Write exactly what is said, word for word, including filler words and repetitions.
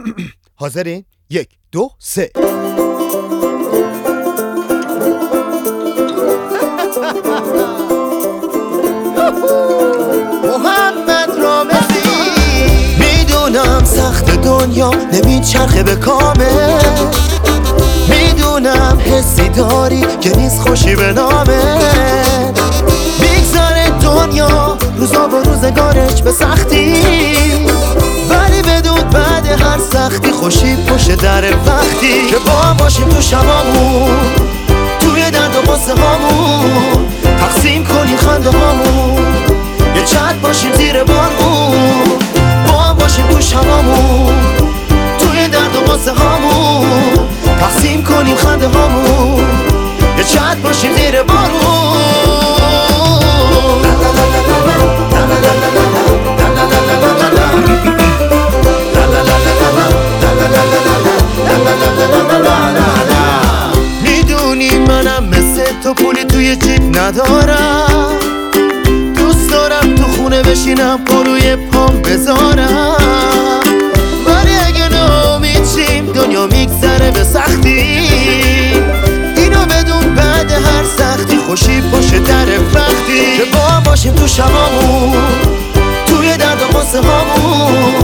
حاضرین؟ یک دو سه. محمد رامزی. میدونم سخت دنیا نمیچرخه به کامه، میدونم حسی داری که نیست خوشی به نامه، میگذاره دنیا روزا و روزگارش به سختی، ولی بدون بعد هر سختی خوشی پشت در وقتی که با باشیم تو شبامون، توی درد و غصه هامون تقسیم کنیم خنده هامون، یه چت باشیم زیر بارمون، با باشیم تو شبامون، توی درد و غصه هامون تقسیم کنیم خنده هامون، یه چت باشیم زیر بارمون. میدونی منم مثل تو پولی توی جیب ندارم، دوست دارم تو خونه بشینم پا روی پام بذارم، ولی اگه ناامید شیم دنیا میگذره به سختی، اینو بدون بعد هر سختی خوشی پشت در وقتی که با باشیم تو شبامون، توی درد و غصه هامون